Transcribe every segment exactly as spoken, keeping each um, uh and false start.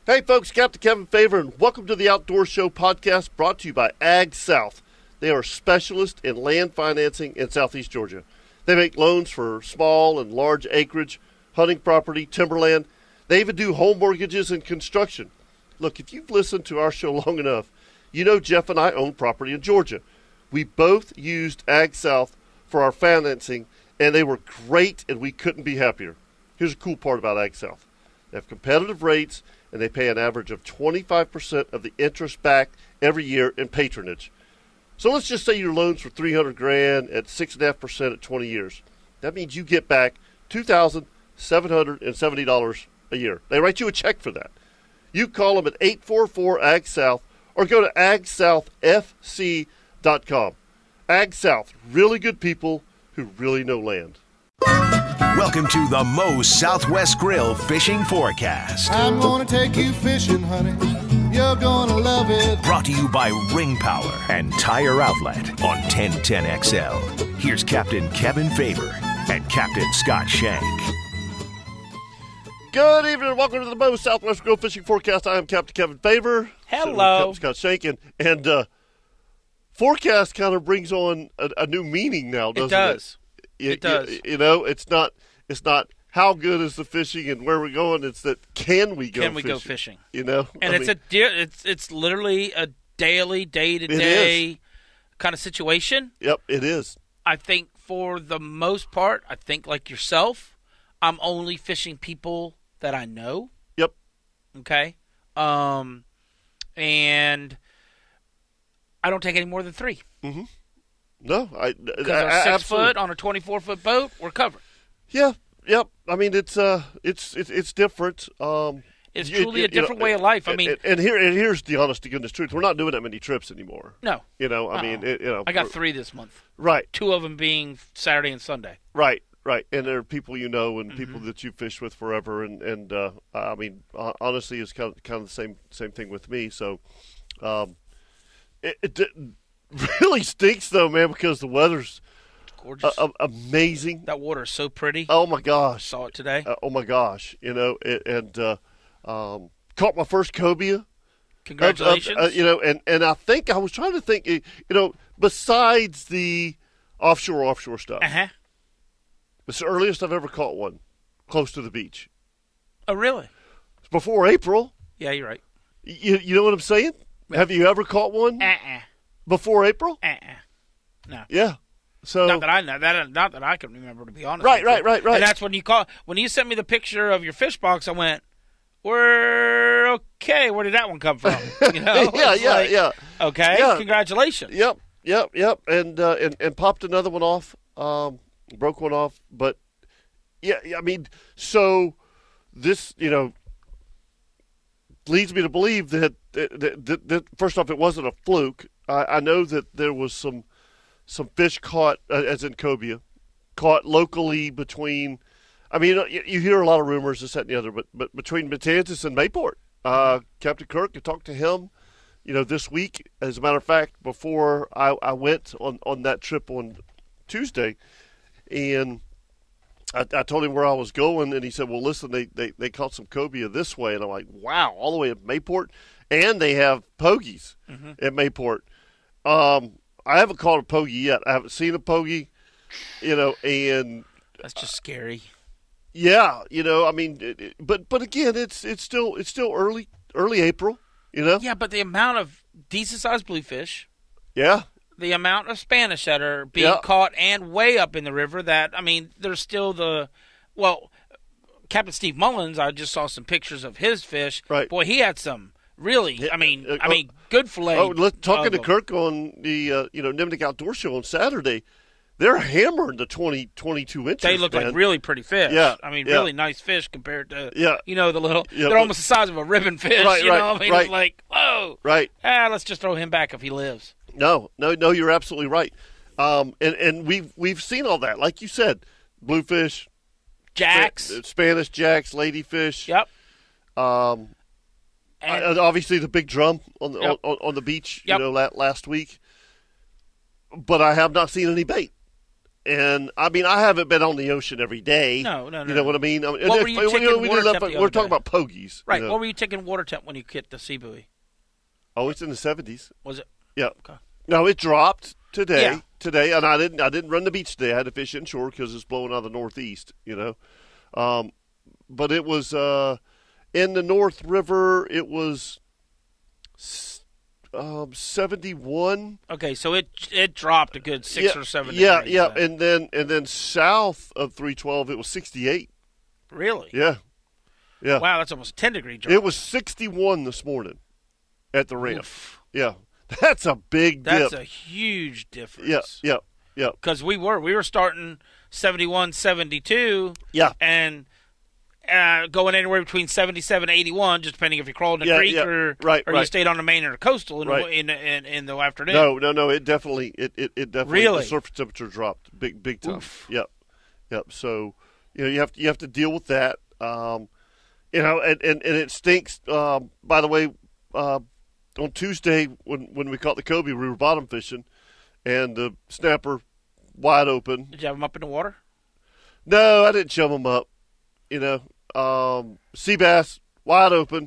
Hey folks, Captain Kevin Favor, and welcome to the Outdoor Show podcast brought to you by Ag South. They are specialists in land financing in Southeast Georgia. They make loans for small and large acreage, hunting property, timberland. They even do home mortgages and construction. Look, if you've listened to our show long enough, you know Jeff and I own property in Georgia. We both used Ag South for our financing, and they were great, and we couldn't be happier. Here's a cool part about Ag South. They have competitive rates, and they pay an average of twenty-five percent of the interest back every year in patronage. So let's just say your loan's for three hundred grand at six point five percent at twenty years. That means you get back two thousand seven hundred seventy dollars a year. They write you a check for that. You call them at eight four four A G S O U T H or go to ag south f c dot com. Ag South, really good people who really know land. Welcome to the Moe's Southwest Grill Fishing Forecast. I'm gonna take you fishing, honey. You're gonna love it. Brought to you by Ring Power and Tire Outlet on ten ten X L. Here's Captain Kevin Favor and Captain Scott Shank. Good evening and welcome to the Moe's Southwest Grill Fishing Forecast. I am Captain Kevin Favor. Hello. Captain Scott Shank. And, and uh, forecast kind of brings on a, a new meaning now, doesn't it? Does. it? It does. You, you know, it's not it's not how good is the fishing and where we're going. It's that can we go Can we fishing? go fishing? You know? And I it's mean, a de- it's it's literally a daily, day-to-day kind of situation. Yep, it is. I think for the most part, I think like yourself, I'm only fishing people that I know. Yep. Okay? Um, and I don't take any more than three. Mm-hmm. No, I Because I, our I, six absolutely. foot on a twenty-four foot boat, we're covered. Yeah, yep. I mean, it's uh, it's it's, it's different. Um, It's you- truly you- a different you know, way of life. I and- mean, and, and here and here's the honest to goodness truth: we're not doing that many trips anymore. no. You know, I Uh-uh. mean, it, you know, I got we're- three this month. right, Two of them being Saturday and Sunday. right, right, and there are people you know and people Mm-hmm. that you fish with forever, and and uh, I mean, uh, honestly, it's kind of kind of the same same thing with me. So, um, it, it d- really stinks though, man, because the weather's Gorgeous. uh, amazing. That water is so pretty. Oh my gosh! Saw it today. Uh, oh my gosh! You know, it, and uh, um, caught my first cobia. Congratulations. Uh, uh, you know, and, and I think I was trying to think. You know, besides the offshore offshore stuff, uh-huh. it's the earliest I've ever caught one close to the beach. Oh, really? It's before April. Yeah, you're right. You you know what I'm saying? Have you ever caught one Uh-uh. before April? Uh-uh. No. Yeah. So Not that I know. That not that I can remember, to be honest. Right, with you. right, right, right. And that's when you call when you sent me the picture of your fish box. I went, "We're okay. Where did that one come from?" You know? yeah, It's yeah, like, yeah. Okay. Yeah. Congratulations. Yep, yep, yep, and uh, and and popped another one off, um, broke one off, but yeah, I mean, so this you know leads me to believe that that, that, that, that first off, it wasn't a fluke. I, I know that there was some some fish caught, uh, as in cobia, caught locally between. I mean, you, you hear a lot of rumors, this, that, and the other, but but between Matanzas and Mayport, uh, Captain Kirk, I talked to him. You know, this week, as a matter of fact, before I, I went on, on that trip on Tuesday, and I, I told him where I was going, and he said, well, listen, they, they, they caught some cobia this way. And I'm like, wow, all the way at Mayport? And they have pogies Mm-hmm. at Mayport. Um, I haven't caught a pogie yet. I haven't seen a pogie, you know, and That's just scary. yeah, you know, I mean, it, it, but but again, it's it's still it's still early early April, you know. Yeah, but the amount of decent sized bluefish, Yeah, the amount of Spanish that are being Yeah. caught and way up in the river, that I mean, there's still the well, Captain Steve Mullins. I just saw some pictures of his fish. Right. Boy, he had some really. I mean, uh, I mean, good fillet. Oh, let's, talking of to them. Kirk on the uh, you know Nimnik Outdoor Show on Saturday, they're hammering the twenty, twenty-two inches. They look man. like really pretty fish. Yeah, I mean, yeah. really nice fish compared to, Yeah. you know, the little, Yeah, they're but- almost the size of a ribbon fish, Right, you right, know? I mean, right. it's like, whoa. right. Ah, let's just throw him back if he lives. No, no, no. You're absolutely right. Um, and and we've we've seen all that, like you said, bluefish, Jacks. Spa- Spanish jacks, ladyfish. Yep. Um, And, uh, obviously the big drum on the Yep. on, on the beach, Yep. you know, la- last week. But I have not seen any bait. And, I mean, I haven't been on the ocean every day. No, no, no. You know what I mean? I mean What if, were you we, taking we water did temp that- the We're other talking day? about pogies. Right. You know? What were you taking water temp when you hit the sea buoy? Oh, it's in the seventies. Was it? Yeah. Okay. No, it dropped today. Yeah. Today, and I didn't. I didn't run the beach today. I had to fish inshore because it's blowing out of the northeast. You know, um, but it was uh, in the North River. It was um, seventy-one. Okay, so it it dropped a good six yeah, or seven. Yeah, degrees yeah, then. and then and then south of three twelve, it was sixty-eight. Really? Yeah, yeah. Wow, that's almost a ten degree drop. It was sixty-one this morning at the ramp. Oof. Yeah, that's a big That's dip. a huge difference. Yeah, yeah, yeah, Because we were we were starting seventy-one, seventy-two, yeah. and uh, going anywhere between seventy-seven, eighty-one, just depending if you crawled in a Yeah, creek yeah. or Right, or you right. stayed on the main or the coastal in, Right. the, in, in in the afternoon. No, no, no. It definitely, it, it, it definitely. Really? The surface temperature dropped big, big time. Oof. Yep, yep. So, you know, you have to, you have to deal with that. Um, you know, and, and, and it stinks. Um, by the way, uh, on Tuesday when when we caught the Kobe, we were bottom fishing, and the snapper wide open. Did you have them up in the water? No, I didn't chum them up. You know, um, sea bass wide open.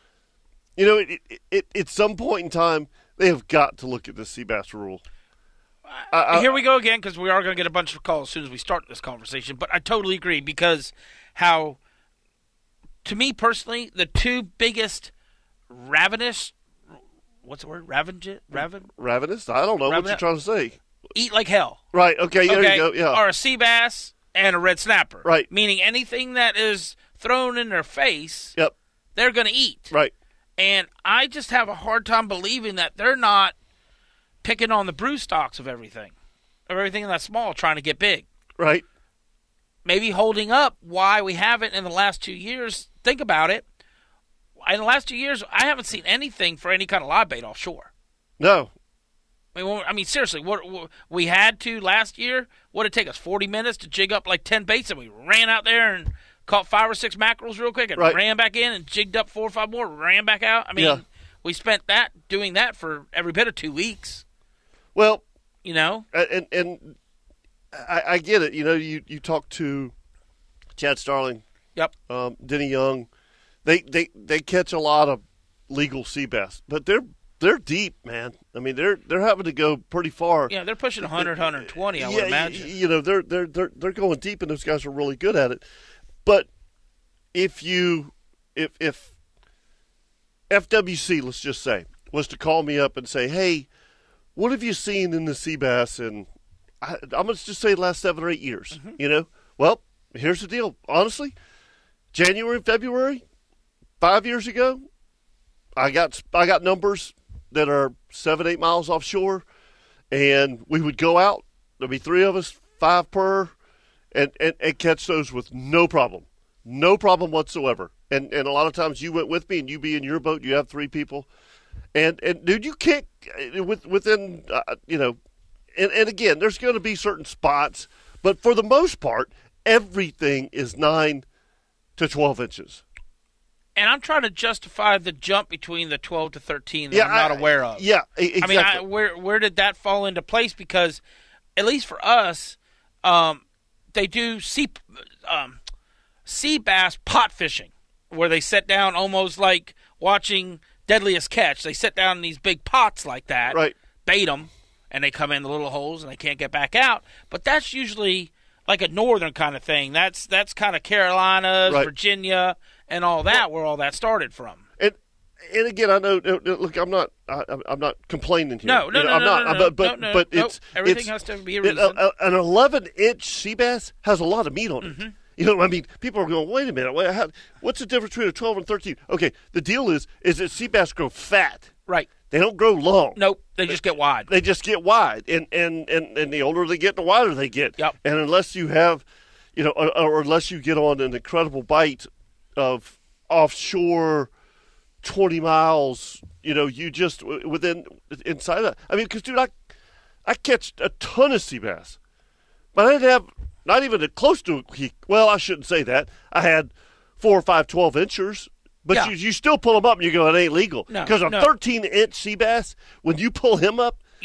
You know, it, it, it, at some point in time, they have got to look at the sea bass rule. I, I, Here we go again, because we are going to get a bunch of calls as soon as we start this conversation. But I totally agree, because how, to me personally, the two biggest ravenous, what's the word? Raven, raven, Ravenous? I don't know what Ravenous- you're trying to say. eat like hell. Right. Okay. There okay, you go. Yeah. are a sea bass and a red snapper. Right. Meaning anything that is thrown in their face, Yep. they're going to eat. Right. And I just have a hard time believing that they're not picking on the brew stocks of everything, of everything that's small, trying to get big. Right. Maybe holding up why we haven't in the last two years. Think about it. In the last two years, I haven't seen anything for any kind of live bait offshore. No. I mean, I mean, seriously, what, what we had to last year? What did it take us? Forty minutes to jig up like ten baits, and we ran out there and caught five or six mackerels real quick, and Right. ran back in and jigged up four or five more, ran back out. I mean, Yeah. we spent that doing that for every bit of two weeks. Well, You know, and and I, I get it. You know, you you talk to Chad Starling, yep. um, Denny Young. They, they they catch a lot of legal sea bass, but they're they're deep, man. I mean, they're they're having to go pretty far. Yeah, they're pushing one hundred, one twenty, I yeah, would y- imagine. You know, they're they're they're they're going deep, and those guys are really good at it. But if you if if F W C, let's just say, was to call me up and say, hey, what have you seen in the sea bass in, I, I'm going to just say the last seven or eight years, Mm-hmm. you know? Well, here's the deal. Honestly, January, February, five years ago, I got I got numbers that are seven, eight miles offshore, and we would go out. There'd be three of us, five per, and, and, and catch those with no problem. No problem whatsoever. And and a lot of times you went with me, and you be in your boat, you have three people. And, and dude, you can't, with, within, uh, you know, and, and again, there's going to be certain spots, but for the most part, everything is nine to twelve inches. And I'm trying to justify the jump between the twelve to thirteen that Yeah, I'm not I- aware of. Yeah, e- exactly. I mean, I, where where did that fall into place? Because, at least for us, um, they do sea um, sea bass pot fishing, where they sit down almost like watching Deadliest Catch. They sit down in these big pots like that, Right. bait them, and they come in the little holes and they can't get back out. But that's usually like a northern kind of thing. That's that's kind of Carolinas, Right. Virginia, and all that, where all that started from. And and again, I know. Look, I'm not. I, I'm I'm not complaining here. No, no, You know, no, I'm no, not. no, no, but but no, no, but nope. it's Everything it's, has to be a it- reason. a- a- an eleven inch sea bass has a lot of meat on it. Mm-hmm. You know, I mean, people are going, wait a minute, wait, how, what's the difference between a twelve and thirteen? Okay, the deal is, is that sea bass grow fat. Right. They don't grow long. Nope. They just get wide. They just get wide, and and, and, and the older they get, the wider they get. Yep. And unless you have, you know, or, or unless you get on an incredible bite of offshore twenty miles, you know, you just within inside that. I mean, because dude, I I catch a ton of sea bass, but I didn't have not even a close to a, well, I shouldn't say that. I had four or five twelve inchers. But Yeah. you, you still pull them up and you go, it ain't legal. No, Because a no. thirteen inch sea bass, when you pull him up,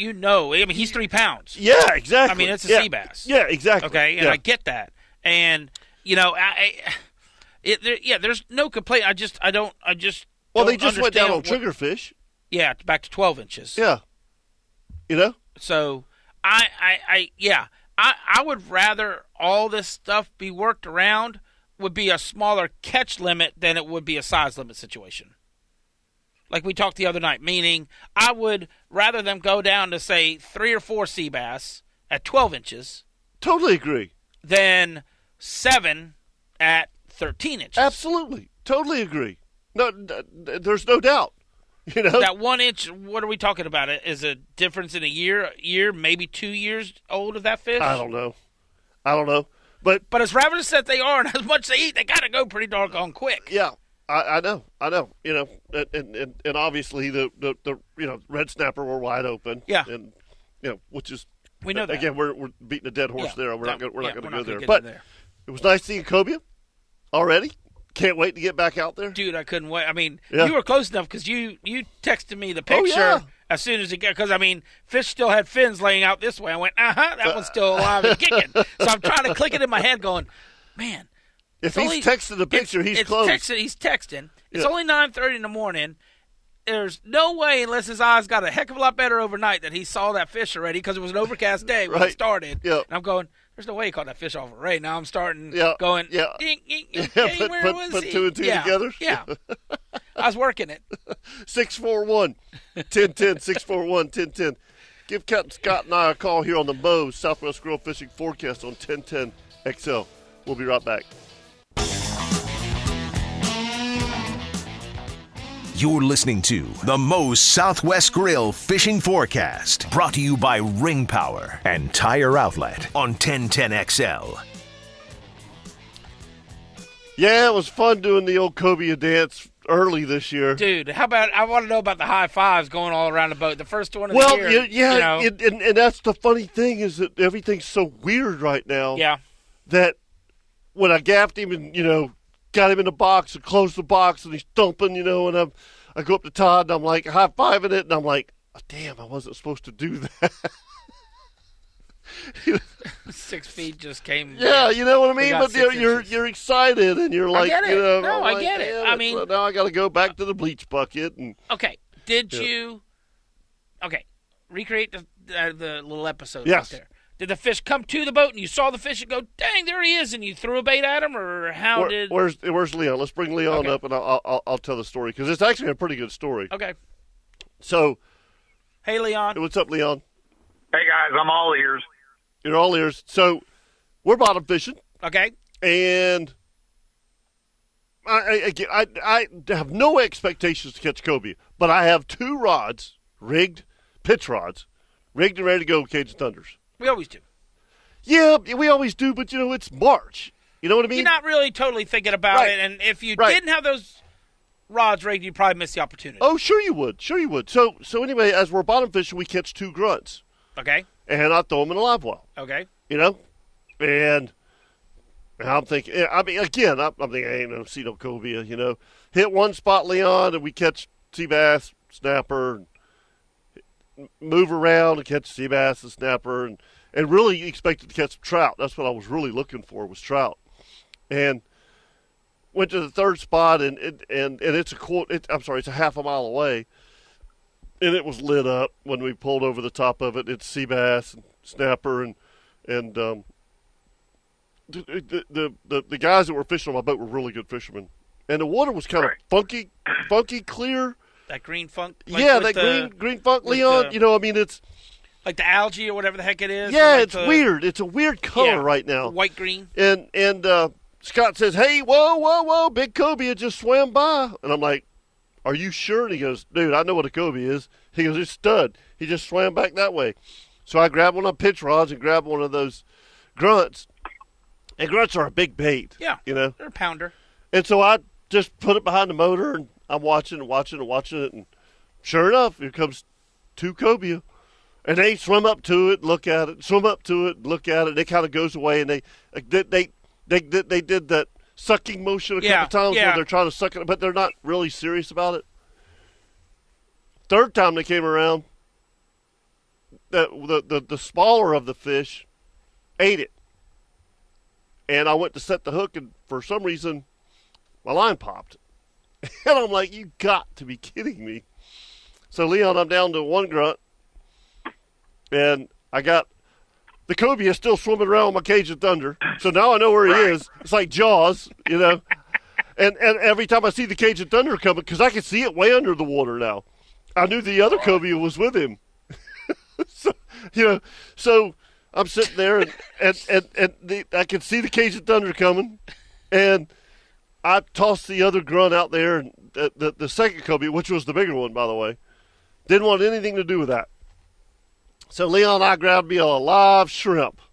you know, I mean, he's three pounds. Yeah, exactly. I mean, it's a yeah. sea bass. Yeah, exactly. Okay, and yeah. I get that. And, you know, I, I it, there, yeah, there's no complaint. I just, I don't, I just Well, don't they just went down on what, triggerfish. Yeah, back to twelve inches. Yeah. You know? So, I, I, I yeah, I, I would rather all this stuff be worked around would be a smaller catch limit than it would be a size limit situation. Like we talked the other night, meaning I would rather them go down to, say, three or four sea bass at twelve inches. Totally agree. Than seven at thirteen inches. Absolutely. Totally agree. No, there's no doubt. You know? That one inch, what are we talking about? Is a difference in a year, year, maybe two years old of that fish? I don't know. I don't know. But but as ravenous as they are and as much they eat, they got to go pretty doggone quick. Yeah, I, I know. I know. You know, and and, and obviously the, the, the you know red snapper were wide open. Yeah. And you know, which is we know that. Again, we're we're beating a dead horse yeah. there. We're no, not gonna, we're yeah, not going to go go there. Get But there. It was nice seeing cobia already. Can't wait to get back out there. Dude, I couldn't wait. I mean, yeah. you were close enough because you, you texted me the picture oh, yeah. as soon as it got, because, I mean, fish still had fins laying out this way. I went, uh-huh, that one's still alive and kicking. So I'm trying to click it in my head going, man. If he's only, texting the picture, it's, he's it's close. Texting, he's texting. It's yeah. only nine thirty in the morning. There's no way, unless his eyes got a heck of a lot better overnight, that he saw that fish already because it was an overcast day when right. it started. Yeah. And I'm going, there's no way he caught that fish off array. Now I'm starting yeah. going, yeah. ding, ding, ding, yeah, ding, put, where put, was put he? two and two yeah. together. Yeah. I was working it. six four one, ten ten, six four one, ten ten. Give Captain Scott and I a call here on the Moe's Southwest Grill Fishing Forecast on ten ten X L. We'll be right back. You're listening to the Moe's Southwest Grill Fishing Forecast, brought to you by Ring Power and Tire Outlet on ten ten X L. Yeah, it was fun doing the old cobia dance early this year. Dude, how about, I want to know about the high fives going all around the boat. The first one of well, the year. yeah, you know. it, and, and that's the funny thing is that everything's so weird right now. Yeah. That when I gaffed him and, you know, got him in the box and closed the box and he's thumping, you know, and I'm, I go up to Todd and I'm like high-fiving it and I'm like, oh, damn, I wasn't supposed to do that. Six feet just came. Yeah, you know what I mean? But you're, you're inches. you're excited and you're like, I get it. you know, no, I'm I like, get it. damn I mean, so now I got to go back to the bleach bucket and okay. Did yeah. you? Okay, recreate the uh, the little episode yes. right there. Did the fish come to the boat and you saw the fish and go, dang, there he is, and you threw a bait at him, or how Where, did? Where's Where's Leon? Let's bring Leon okay. up and I'll, I'll I'll tell the story because it's actually a pretty good story. Okay. So, hey, Leon. What's up, Leon? Hey guys, I'm all ears. You're all ears. So, we're bottom fishing. Okay. And I, I, I, I have no expectations to catch cobia, but I have two rods rigged, pitch rods, rigged and ready to go with Cajun Thunders. We always do. Yeah, we always do, but, you know, it's March. You know what I mean? You're not really totally thinking about right. it, and if you right. didn't have those rods rigged, you'd probably miss the opportunity. Oh, sure you would. Sure you would. So, so anyway, as we're bottom fishing, we catch two grunts. Okay. And I throw them in a live well. Okay. You know? And I'm thinking, I mean, again, I'm, I'm thinking, I ain't no see no cobia, you know. Hit one spot, Leon, and we catch sea bass, snapper, and move around and catch sea bass and snapper, and, and really expected to catch some trout. That's what I was really looking for was trout. And went to the third spot, and and, and, and it's a quarter, it, I'm sorry, it's a half a mile away, and it was lit up when we pulled over the top of it. It's sea bass and snapper, and and um, the, the the the guys that were fishing on my boat were really good fishermen, and the water was kind of funky, funky clear. That green funk. Like yeah, with that the, green green funk, Leon. the- you know, I mean, it's like the algae or whatever the heck it is. yeah, like it's the- weird. It's a weird color yeah, right now. White green. And and uh, Scott says, "Hey, whoa, whoa, whoa, big cobia just swam by," and I'm like, "Are you sure?" And he goes, "Dude, I know what a cobia is." He goes, "It's stud. He just swam back that way." So I grabbed one of the pitch rods and grabbed one of those grunts. And grunts are a big bait. Yeah. You know? They're a pounder. And so I just put it behind the motor, and I'm watching and watching and watching it. And sure enough, here comes two cobia. And they swim up to it, look at it, swim up to it, look at it. And it kind of goes away. And they they they they, they, they did that sucking motion a Yeah, couple times yeah. where they're trying to suck it, but they're not really serious about it. Third time they came around, the, the the the smaller of the fish ate it, and I went to set the hook, and for some reason, my line popped, and I'm like, "You got to be kidding me!" So Leon, I'm down to one grunt, and I got the cobia still swimming around with my Cajun Thunder. So now I know where he Right. is. It's like Jaws, you know. And and every time I see the Cajun Thunder coming, because I can see it way under the water now, I knew the other cobia was with him. so, you know, so I'm sitting there, and and and, and the, I can see the Cajun Thunder coming, and I tossed the other grunt out there, and the, the, the second cobia, which was the bigger one, by the way, didn't want anything to do with that. So Leon and I grabbed me a live shrimp.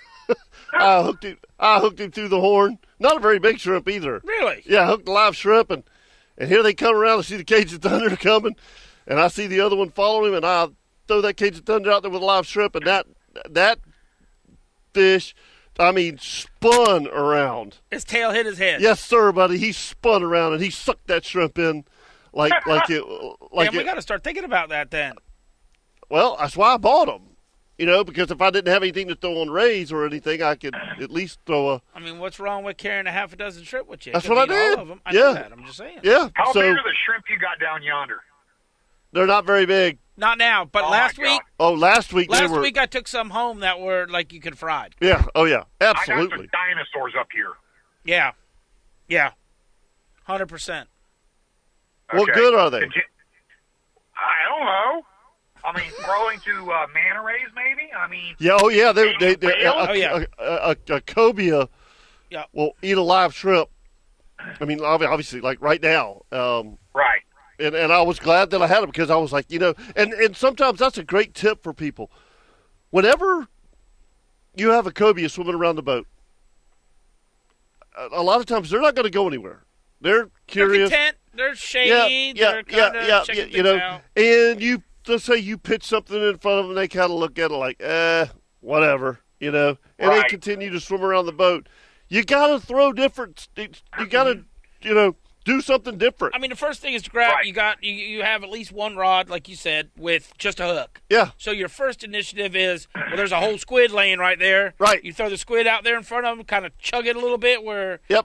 I hooked him. I hooked him through the horn. Not a very big shrimp either. Really? Yeah, I hooked the live shrimp, and, and here they come around. I see the Cajun Thunder coming, and I see the other one following him, and I throw that Cajun Thunder out there with a live shrimp, and that that fish, I mean, spun around. His tail hit his head. Yes, sir, buddy. He spun around, and he sucked that shrimp in like like it like Man, we it. got to start thinking about that then. Well, that's why I bought them. You know, because if I didn't have anything to throw on rays or anything, I could at least throw a. I mean, what's wrong with carrying a half a dozen shrimp with you? That's Could what I eat did. All of them. I Yeah. know that. I'm just saying. Yeah, How so big are the shrimp you got down yonder? they're not very big. Not now, but Oh, last my God. week, Oh, last week they last were. week I took some home that were like you could fry. Yeah. Oh, yeah. I got some Absolutely. dinosaurs up here. Yeah, yeah, hundred percent. What Okay. good are they? Did you- I don't know. I mean, growing to uh, manta rays, maybe. I mean, Yeah. Oh, yeah. They. they, they Whale? a, Oh, yeah. a, a, a, a cobia Yeah. will eat a live shrimp. I mean, ob- obviously, like right now. Um, right. and, and I was glad that I had them because I was like, you know, and, and sometimes that's a great tip for people. Whenever you have a cobia swimming around the boat, a, a lot of times they're not going to go anywhere. They're They're curious. content. They're shady. Yeah, yeah, they're kind yeah, of yeah, checking yeah, you know, things out. and you let's say you pitch something in front of them, they kind of look at it like, eh, whatever, you know, and they Right. continue to swim around the boat. You got to throw different. You got to, you know, do something different. I mean, the first thing is to grab. Right. You got you, you have at least one rod, like you said, with just a hook. Yeah, So your first initiative is, well, there's a whole squid laying right there. Right. You throw the squid out there in front of them, kind of chug it a little bit, where yep,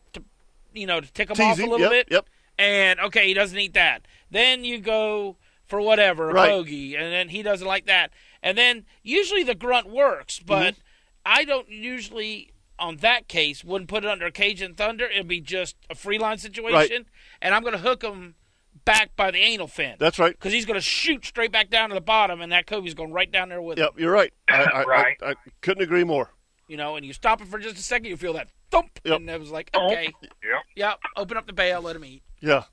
you know to tick them Tease off a him, little yep, bit. yep. And okay, he doesn't eat that. Then you go for whatever, a Right. bogey, and then he doesn't like that. And then usually the grunt works, but Mm-hmm. I don't usually, on that case, wouldn't put it under Cajun Thunder. It'd be just a free line situation, and I'm going to hook him back by the anal fin. That's right. Because he's going to shoot straight back down to the bottom, and that cobie's going right down there with him. Yep, you're right. I, I, Right. I, I couldn't agree more. You know, and you stop it for just a second, you feel that thump, Yep. and it was like, Oh. okay, Yep. yep, open up the bail, let him eat. Yeah,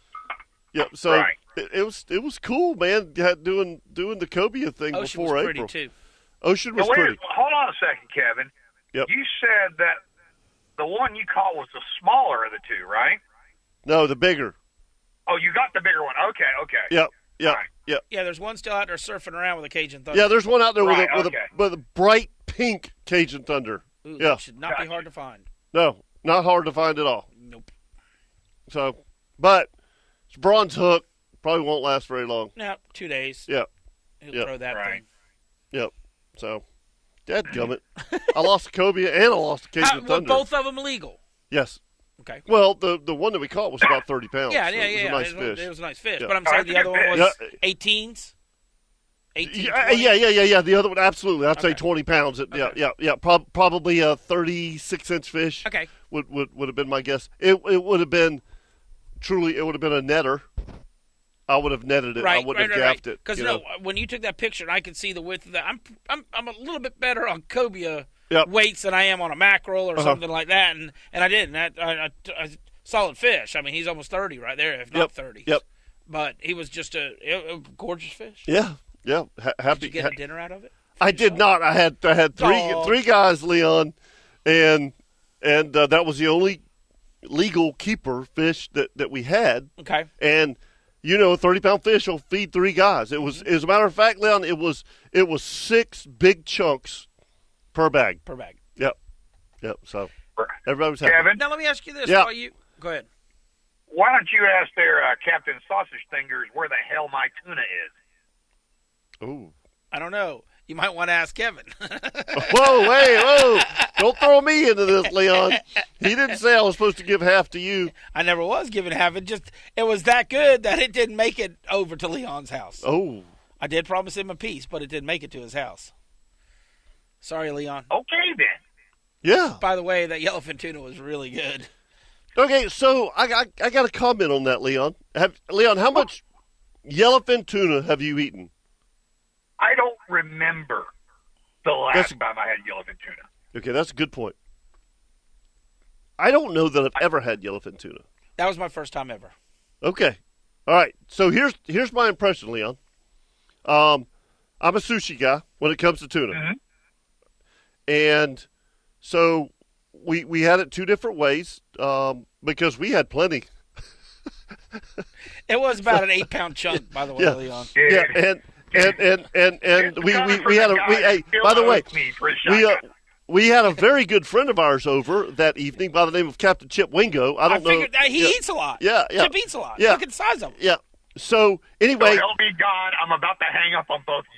yep. So Right. it, it was it was cool, man. had- Doing doing the cobia thing Ocean before was pretty, April. too. Ocean was Now, wait, pretty. hold on a second, Kevin. Yep. You said that the one you caught was the smaller of the two, right? No, the bigger. Oh, you got the bigger one. Okay, okay. Yep, yep, Right. yep. Yeah, there's one still out there surfing around with a Cajun Thunder. Yeah, there's one out there Right, with, a, with, okay. a, with a bright pink Cajun Thunder. Ooh, Yeah. that should not be hard to find. No, not hard to find at all. Nope. So, but it's a bronze hook. Probably won't last very long. No, two days. Yep, He'll Yep. throw that Right. thing. yep. So, dadgummit. I lost a cobia and I lost a Cajun How, were Thunder. both of them legal? Yes. Okay. Well, the the one that we caught was about thirty pounds. Yeah, so yeah, it was yeah. a nice it, was, fish. it was a nice fish. Yeah. But I'm Oh, saying that's the a other good one was fish. eighteens? eighteen, Yeah, twenty? yeah, yeah, yeah, yeah. The other one, absolutely. I'd say Okay. twenty pounds. It- Yeah, Okay. yeah, yeah. Prob- probably a thirty-six inch fish. Okay. Would would would have been my guess. It it would have been truly. It would have been a netter. I would have netted it. Right, I wouldn't right, have right, gaffed right. it. Because you no, know? when you took that picture, and I could see the width of that. I'm, I'm, I'm a little bit better on cobia Yep. weights than I am on a mackerel or Uh-huh. something like that, and and I didn't. That I, I, I, solid fish. I mean, he's almost thirty right there, if not Yep, thirty. yep. But he was just a, a, a gorgeous fish. Yeah, yeah. Ha- happy. Did you get ha- a dinner out of it? I did not. I had I had three Aw. three guys, Leon, and and uh, that was the only legal keeper fish that, that we had. Okay. And you know, a thirty pound fish will feed three guys. It was, as a matter of fact, Leon, it was it was six big chunks per bag. Per bag. Yep, yep. So everybody was happy. Kevin, Now let me ask you this. Yeah. While you go ahead. why don't you ask their uh, Captain Sausage Fingers where the hell my tuna is? Ooh, I don't know. You might want to ask Kevin. Whoa, wait, whoa. Don't throw me into this, Leon. He didn't say I was supposed to give half to you. I never was given half. It just it was that good that it didn't make it over to Leon's house. Oh. I did promise him a piece, but it didn't make it to his house. Sorry, Leon. Okay, then. Yeah. By the way, that yellowfin tuna was really good. Okay, so I, I, I got a comment on that, Leon. Have, Leon, how much yellowfin tuna have you eaten? I don't remember the last That's- time I had yellowfin tuna. Okay, that's a good point. I don't know that I've ever had yellowfin tuna. That was my first time ever. Okay. All right. So here's here's my impression, Leon. Um, I'm a sushi guy when it comes to tuna. Mhm. And so we we had it two different ways um, because we had plenty. It was about an eight-pound chunk, by the way, Yeah. Leon. Dude, Yeah, and and and and, and we, we, we had a we, hey, by the way, we uh, we had a very good friend of ours over that evening by the name of Captain Chip Wingo. I I don't know. figured that he yeah, eats a lot. Yeah, yeah. Chip eats a lot. Yeah. Look at the size of him. Yeah. So So anyway, help me God, I'm about to hang up on both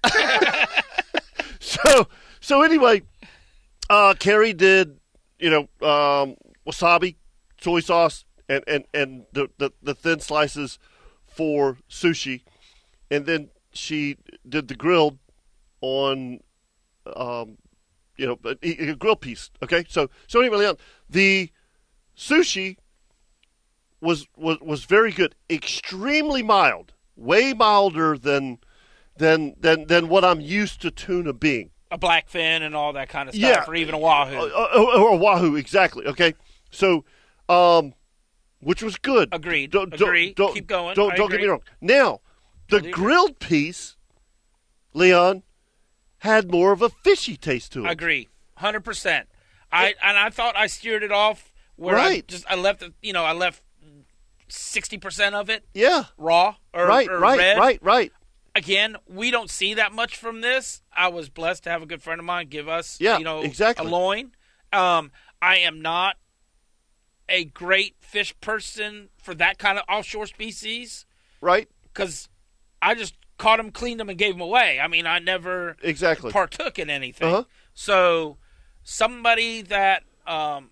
of you. so so anyway, uh, Carrie did you know um, wasabi, soy sauce, and and and the, the the thin slices for sushi, and then she did the grilled on, um, you know, a, a grill piece. Okay, so so anyway, Leon, the sushi was was was very good, extremely mild, way milder than than than than what I'm used to tuna being. A blackfin and all that kind of stuff, Yeah. or even a wahoo. Uh, uh, or wahoo, exactly. Okay, so um, which was good. Agreed. Don't, don't- Agree. Don't, Keep going. Don't I don't get agree. me wrong. Now, the Totally agree. grilled piece, Leon, had more of a fishy taste to it. Agree, hundred percent. I and I thought I steered it off where I Right. just I left it. You know, I left sixty percent of it Yeah. raw or, Right. or right. red. Right. Right. Again, we don't see that much from this. I was blessed to have a good friend of mine give us, Yeah, you know, exactly. a loin. Um, I am not a great fish person for that kind of offshore species Right. because I just caught them, cleaned them, and gave them away. I mean, I never Exactly. partook in anything. Uh-huh. So somebody that um,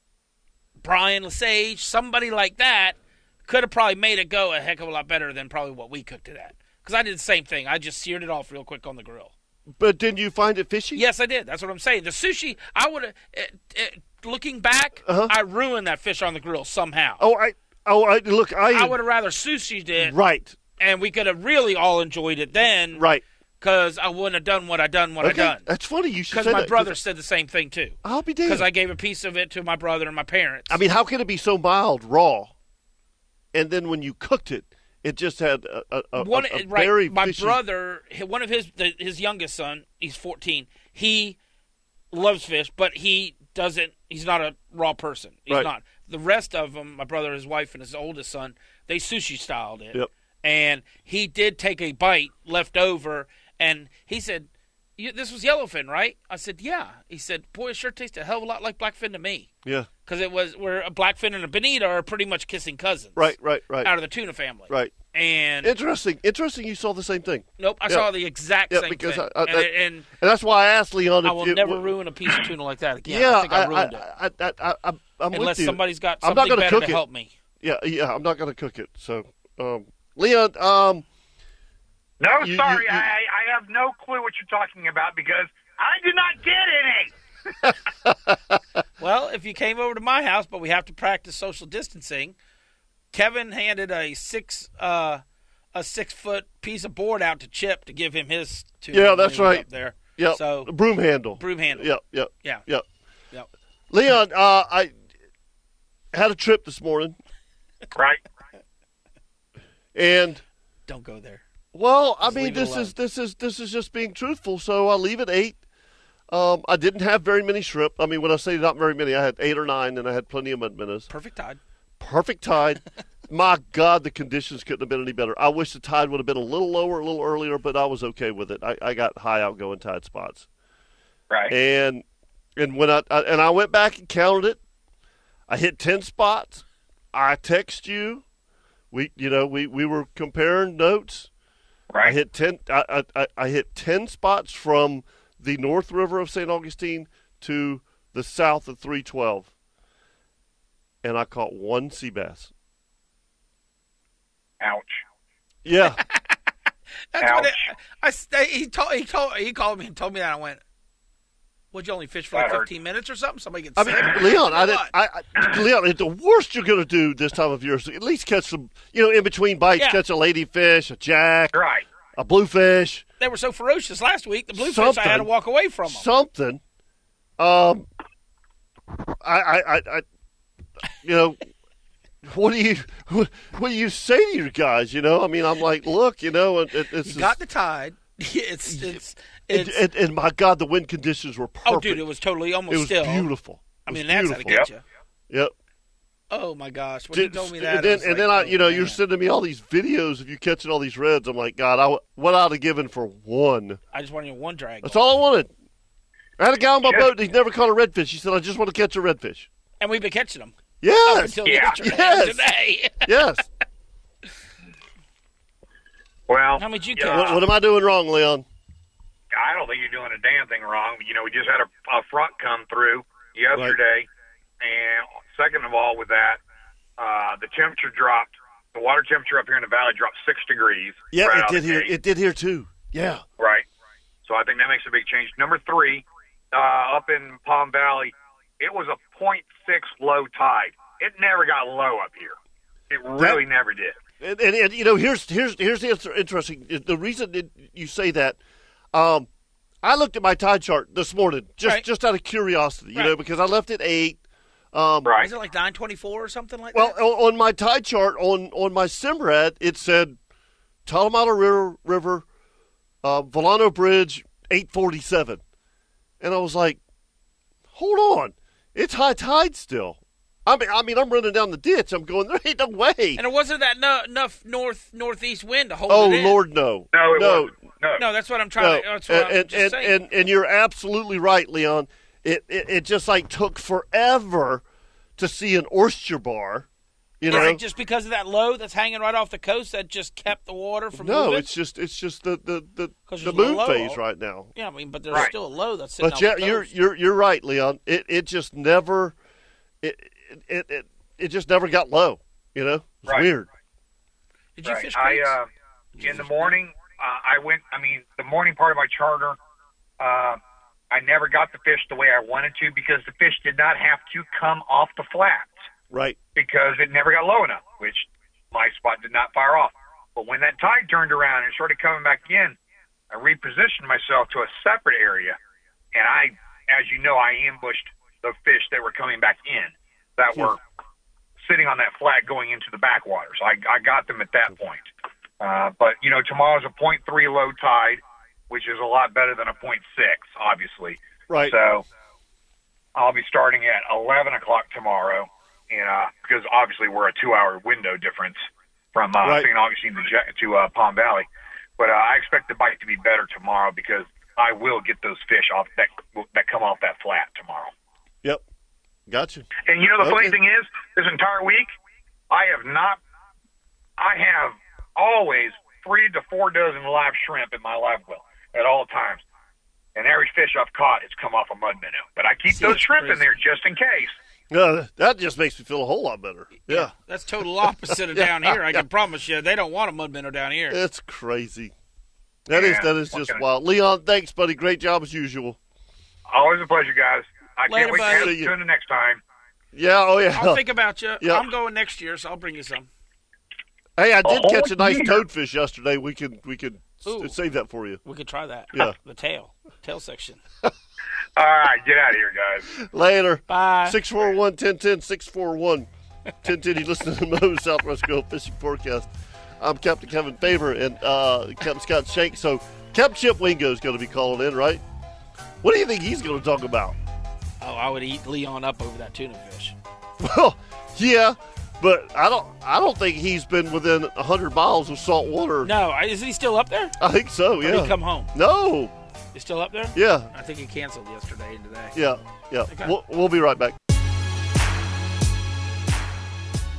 Brian Lesage, somebody like that, could have probably made it go a heck of a lot better than probably what we cooked it at. Because I did the same thing. I just seared it off real quick on the grill. But didn't you find it fishy? Yes, I did. That's what I'm saying. The sushi, I would have, uh, uh, looking back, Uh-huh. I ruined that fish on the grill somehow. Oh, I. Oh, I look. I. I would have rather sushi'd it, Right. and we could have really all enjoyed it then. Right. Because I wouldn't have done what I done what Okay. I done. That's funny. You should Because say my that, brother said the same thing too. I'll be damned. Because I gave a piece of it to my brother and my parents. I mean, how can it be so mild raw, and then when you cooked it, it just had a, a, a, one, a right, very my fishy. brother, one of his the, his youngest son, he's fourteen. He loves fish, but he doesn't. He's not a raw person. He's Right. not. The rest of them, my brother, his wife, and his oldest son, they sushi styled it. Yep. And he did take a bite left over, and he said, you, "This was yellowfin, right?" I said, "Yeah." He said, "Boy, it sure tastes a hell of a lot like blackfin to me." Yeah. Because it was where a blackfin and a bonita are pretty much kissing cousins. Right. Right. Right. Out of the tuna family. Right. And Interesting. Interesting. You saw the same thing, nope, I Yeah. saw the exact Yeah, same because thing. I- I- and, that- and and that's why I asked Leon. I if will it, never w- ruin a piece of tuna like that again. Yeah, I think I ruined it. I, I, I, I, I'm with Unless you. somebody's got I'm not something gonna better cook to it. help me. Yeah, yeah. I'm not going to cook it. So, um, Leon, um, No, You- sorry, you- you- I, I have no clue what you're talking about because I did not get any. Well, if you came over to my house, but we have to practice social distancing, Kevin handed a six uh, a six foot piece of board out to Chip to give him his tuna. Yeah, when that's he was right. Up there. yeah, So broom handle. broom handle. Yep, yep, Yeah. yep. Yep. Leon, uh, I had a trip this morning, Right? and Don't go there. well, I Just mean, leave it this alone. is this is this is just being truthful. So I'll leave it eight. Um, I didn't have very many shrimp. I mean, when I say not very many, I had eight or nine, and I had plenty of mud minnows. Perfect tide. Perfect tide. My God, the conditions couldn't have been any better. I wish the tide would have been a little lower, a little earlier, but I was okay with it. I, I got high outgoing tide spots, Right. and and when I, I and I went back and counted it, I hit ten spots. I text you. We you know we we were comparing notes. Right. I hit ten. I, I I hit ten spots from the North River of Saint Augustine to the south of three twelve, and I caught one sea bass. Ouch. Yeah. That's Ouch. what it, I, I, he told he told he called me and told me that. I went, "Would you only fish for like That hurt. fifteen minutes or something?" Somebody gets I mean, sick. Leon, I, didn't, What? I, I Leon, the worst you're going to do this time of year is at least catch some, you know, in between bites, Yeah. catch a ladyfish, a jack, Right. a bluefish, They were so ferocious last week. The bluefish, Something. I had to walk away from them. something. Um, I, I, I, I you know, what do you, what, what do you say to your guys? You know, I mean, I'm like, look, you know, it, it, it's You got the tide. It's it's and, it's. and, and my God, the wind conditions were perfect. Oh, dude, it was totally almost It was still. beautiful. I It mean, was that's how to beautiful. get Yep. you. Yep. Oh my gosh! When Did- you told me that, and then, I was and like, then I, oh, you know, you're man. sending me all these videos of you catching all these reds. I'm like, God, I, w- what I'd have given for one. I just wanted one drag. That's all I wanted. I had a guy on my Yes. boat. He's never caught a redfish. He said, I just want to catch a redfish. And we've been catching them Yes. until Yeah. yesterday. Yes. Today. Yes. Well, How many did you yeah, catch? what, what am I doing wrong, Leon? I don't think you're doing a damn thing wrong. You know, we just had a, a front come through yesterday, and second of all, with that, uh, the temperature dropped. The water temperature up here in the valley dropped six degrees. Yeah, right it out did the here. gate. It did here too. Yeah. Right. So I think that makes a big change. Number three, uh, up in Palm Valley, it was a point six low tide. It never got low up here. It really never did. And, and, and you know, here's here's here's the inter- interesting. The reason that you say that, um, I looked at my tide chart this morning just Right. just out of curiosity, you Right. know, because I left at eight. Um, Right. Is it like nine twenty-four or something like Well, that? on, on my tide chart on on my Simrad, it said Talamato River, River uh, Volano Bridge, eight forty-seven, and I was like, hold on, it's high tide still. I mean, I mean, I'm running down the ditch. I'm going, there ain't no way. And it wasn't that no, enough north northeast wind to hold Oh it in. Lord, no, No, it no, wasn't. No. No, that's what I'm trying no. to. That's what and, I'm and, just and, saying. and and you're absolutely right, Leon. It, it it just like took forever to see an oyster bar. You Is know, it just because of that low that's hanging right off the coast that just kept the water from no, moving? it's just it's just the the the, 'Cause the there's a moon low. phase right now. Yeah, I mean, but there's Right. still a low that's sitting But off yeah, the you're coast. you're you're right, Leon. It it just never it it it, it just never got low. You know, it's Right. weird. Did you Right. fish I creeks? uh, in the morning, uh, I went. I mean, the morning part of my charter, uh, I never got the fish the way I wanted to because the fish did not have to come off the flats Right. because it never got low enough, which my spot did not fire off. But when that tide turned around and started coming back in, I repositioned myself to a separate area, and I, as you know, I ambushed the fish that were coming back in that were sitting on that flat going into the backwaters. I, I got them at that point. Uh, but, you know, tomorrow's a point three low tide, which is a lot better than a point six, obviously. Right. So I'll be starting at eleven o'clock tomorrow, and uh, because obviously we're a two-hour window difference from uh, Right. Saint Augustine to, Je- to uh, Palm Valley. But uh, I expect the bite to be better tomorrow because I will get those fish off that that come off that flat tomorrow. Yep. Gotcha. And you know the funny Okay. thing is, this entire week, I have not, I have always three to four dozen live shrimp in my live well at all times. And every fish I've caught has come off a mud minnow. But I keep See, those it's shrimp in crazy. there just in case. Yeah, that just makes me feel a whole lot better. Yeah. That's total opposite of down here. I can promise you, they don't want a mud minnow down here. It's crazy. That is Yeah, that is what just can I- wild. Leon, thanks, buddy. Great job as usual. Always a pleasure, guys. I Later, can't wait buddy. to See you. tune in next time. Yeah, oh yeah. I'll think about you. Yeah. I'm going next year, so I'll bring you some. Hey, I did Oh, catch a nice yeah. toadfish yesterday. We could we could s- Ooh. save that for you. We could try that. Yeah. The tail. Tail section. All right, get out of here, guys. Later. Bye. six four one, one zero one zero, six four one, one zero one zero. You listen to the Moe's Southwest Grill Fishing Forecast. I'm Captain Kevin Favor and uh, Captain Scott Shank. So Captain Chip Wingo is going to be calling in, right? What do you think he's going to talk about? Oh, I would eat Leon up over that tuna fish. Well, yeah, but I don't. I don't think he's been within one hundred miles of salt water. No, I- is he still up there? I think so. Or did Yeah. he come home? No. He's still up there? Yeah. I think he canceled yesterday and today. Yeah. Yeah. Okay. We'll, we'll be right back.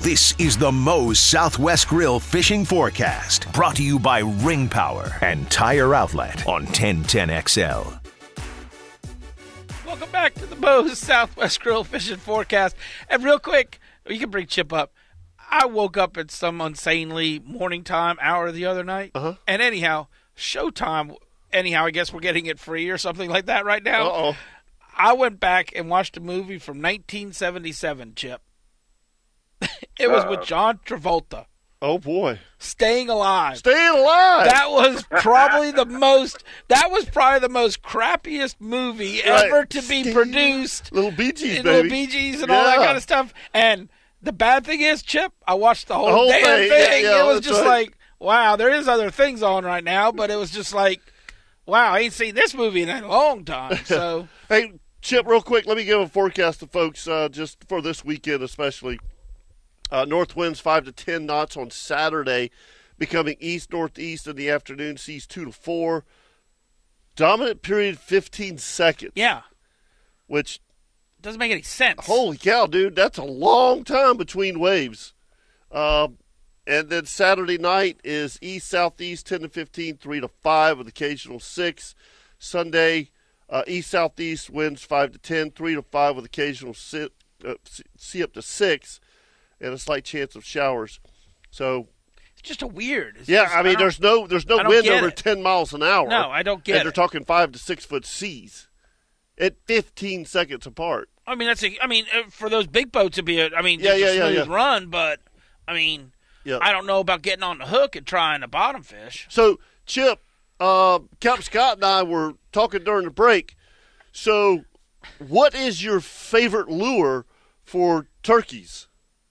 This is the Moe's Southwest Grill Fishing Forecast, brought to you by Ring Power and Tire Outlet on ten ten X L. Welcome back to the Moe's Southwest Grill Fishing Forecast. And real quick, you can bring Chip up. I woke up at some insanely morning time hour the other night. Uh-huh. And anyhow, Showtime, anyhow, I guess we're getting it free or something like that right now. Uh-oh. I went back and watched a movie from nineteen seventy-seven, Chip. It was with John Travolta. Oh, boy. Staying Alive. Staying alive. That was probably the most. That was probably the most crappiest movie Right. ever to be Staying- produced. Little Bee Gees, Little baby. Bee Gees and all that Yeah. kind of stuff. And the bad thing is, Chip, I watched the whole, whole damn thing. thing. Yeah, yeah, it was that's just right. like, wow, there is other things on right now, but it was just like, wow, I ain't seen this movie in a long time. So Hey, Chip, real quick, let me give a forecast to folks uh, just for this weekend especially. Uh, north winds five to ten knots on Saturday, becoming east-northeast in the afternoon, seas two to four. Dominant period fifteen seconds, yeah, which, doesn't make any sense. holy cow, dude, that's a long time between waves. Um, and then Saturday night is east-southeast ten to fifteen, three to five with occasional six. Sunday, uh, east-southeast winds five to ten, three to five with occasional si- uh, see up to six. And a slight chance of showers. So, It's just a weird. It's yeah, just- I mean, don't- there's no there's no I don't wind get over it. ten miles an hour. No, I don't get And they're it. talking five to six foot seas at fifteen seconds apart. I mean, that's a. I mean, uh, for those big boats, it'd be a. I mean, Yeah, just yeah, a yeah, smooth yeah. run. But I mean, Yeah. I don't know about getting on the hook and trying to bottom fish. So, Chip, uh, Captain Scott and I were talking during the break. So, what is your favorite lure for turkeys?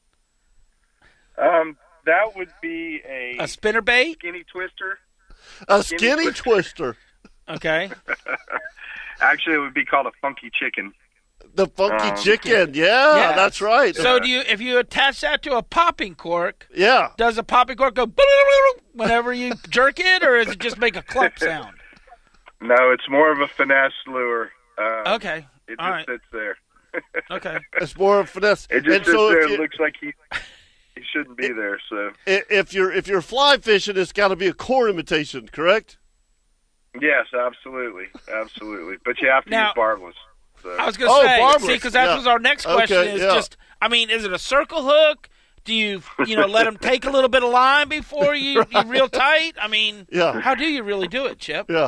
Um, that would be a, A spinner bait. skinny twister. A Skinny skinny twister. Okay. Actually, it would be called a funky chicken. The funky Um, chicken. Yeah, Yeah. that's right. So do you? If you attach that to a popping cork, yeah. does the popping cork go whenever you jerk it, or does it just make a clump sound? No, it's more of a finesse lure. Um, Okay. It All just right. sits there. Okay. It's more of finesse. It just And sits so there. if It you- looks like he he shouldn't be there. So I- If you're if you're fly fishing, it's got to be a core imitation, correct? yes, absolutely, absolutely. But you have to Now- use barbless. So. I was going to Oh, say, barbless. see, because that Yeah. was our next question. Okay, is yeah. just, I mean, is it a circle hook? Do you, you know, let them take a little bit of line before you, you reel tight? I mean, Yeah. how do you really do it, Chip? Yeah.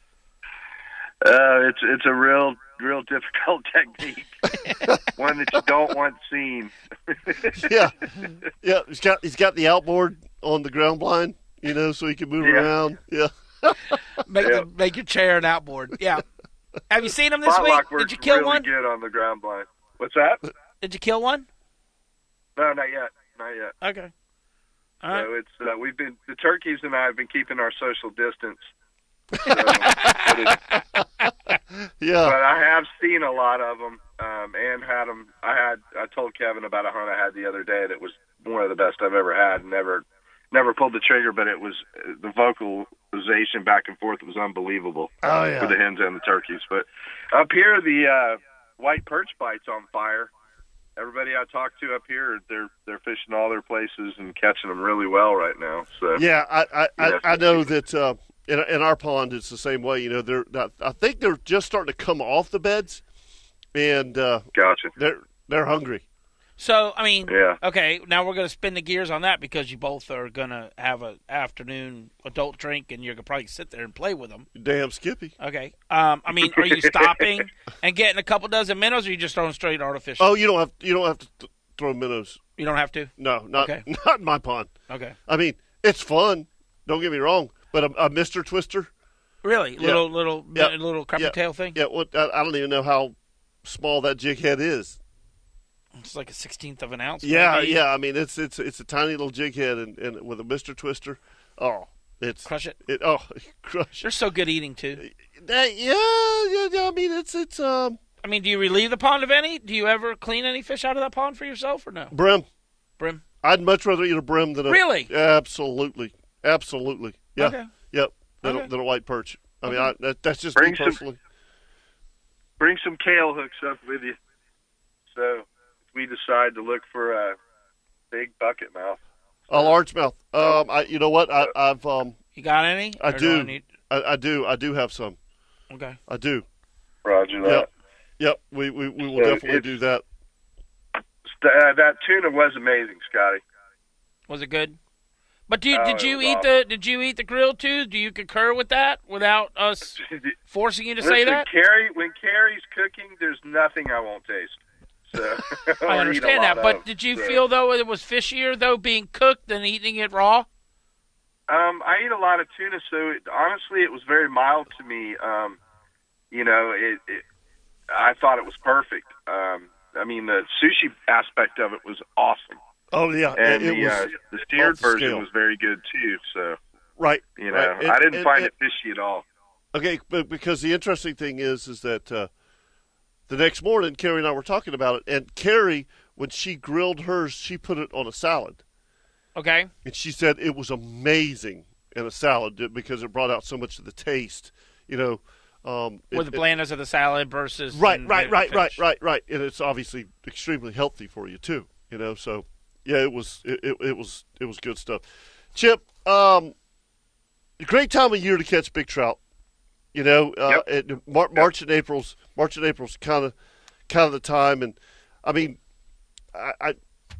Uh, it's it's a real real difficult technique. One that you don't want seen. Yeah. Yeah. He's got he's got the outboard on the ground blind, you know, so he can move Yeah. around. Yeah. Make Yeah. the, make your chair an outboard. Yeah. Have you seen them this week? Spotlock works Did you kill really one? good on the ground blind. What's that? Did you kill one? No, not yet. Not yet. Okay. All right. So it's uh, we've been the turkeys and I have been keeping our social distance. So, but, it, Yeah. but I have seen a lot of them um, and had them. I had I told Kevin about a hunt I had the other day that was one of the best I've ever had. Never never pulled the trigger, but it was the vocalization back and forth was unbelievable Oh, yeah. for the hens and the turkeys. But up here, the uh, white perch bite's on fire. Everybody I talk to up here, they're they're fishing all their places and catching them really well right now. So Yeah, I I, I, Yeah. I know that uh, in in our pond it's the same way. You know, they're I think they're just starting to come off the beds, and uh, gotcha. they're they're hungry. So, I mean, Yeah. okay, now we're going to spin the gears on that because you both are going to have an afternoon adult drink and you're going to probably sit there and play with them. Damn Skippy. Okay. Um, I mean, are you stopping and getting a couple dozen minnows, or are you just throwing straight artificial? Oh, you don't have you don't have to th- throw minnows. You don't have to? No, not Okay. not in my pond. Okay. I mean, it's fun. Don't get me wrong, but a, a Mister Twister. Really? Yeah. Little, little, Yeah. little crappy Yeah. tail thing? Yeah, what I, I don't even know how small that jig head is. It's like a sixteenth of an ounce. Yeah, maybe. yeah. I mean, it's it's it's a tiny little jig head, and, and with a Mister Twister. Oh, it's Crush it. It oh, crush. They're so good eating, too. That, yeah, yeah, yeah. I mean, it's it's um I mean, do you relieve the pond of any? Do you ever clean any fish out of that pond for yourself or no? brim. Brim? I'd much rather eat a brim than a Really? Absolutely, absolutely. Yeah, Okay. yep. Than, Okay. a, than a white perch. I mean, Okay. I, that, that's just Bring me some- personally. Bring some kale hooks up with you. So if we decide to look for a big bucket mouth. A largemouth. Um, I, you know what? I, I've um, You got any? I Or do. I need- I, I do. I do have some. Okay. I do. Roger that. Yep. Yep. We we, we will So definitely it's- do that. Uh, that tuna was amazing, Scotty. Was it good? But do you, Oh, did it you was eat awesome. the did you eat the grill too? Do you concur with that without us forcing you to Listen, say that? Carrie, when Carrie's cooking, there's nothing I won't taste. So I or eat a understand lot that, but of, did you so. feel though it was fishier though being cooked than eating it raw? Um, I eat a lot of tuna, so it, honestly, it was very mild to me. Um, you know, it, it. I thought it was perfect. Um, I mean, the sushi aspect of it was awesome, Oh yeah, and it, it the was uh, the seared off the version scale. was very good too. So right. you know, right. And- I didn't and- find and- it fishy at all. Okay, but because the interesting thing is, is that uh, the next morning, Carrie and I were talking about it, and Carrie, when she grilled hers, she put it on a salad, Okay. and she said it was amazing in a salad because it brought out so much of the taste, you know. Um, it- With the it- blandness of the salad versus right, the- right, the right, right, fish. right, right, and it's obviously extremely healthy for you too, you know. So, yeah, it was, it, it, it was, it was good stuff. Chip, um, a great time of year to catch big trout. You know, uh, it, Mar- March and April's March and April's kind of kind of the time, and I mean, I, I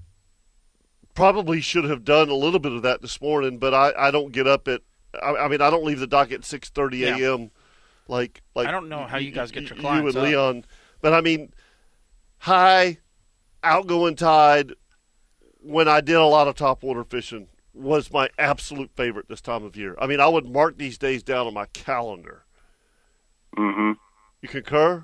probably should have done a little bit of that this morning, but I, I don't get up at. I, I mean, I don't leave the dock at six thirty a.m. Yeah. like like. I don't know how you guys get your You clients and up. Leon, but I mean, high, outgoing tide. When I did a lot of topwater fishing, was my absolute favorite this time of year. I mean, I would mark these days down on my calendar. Mm-hmm. You concur?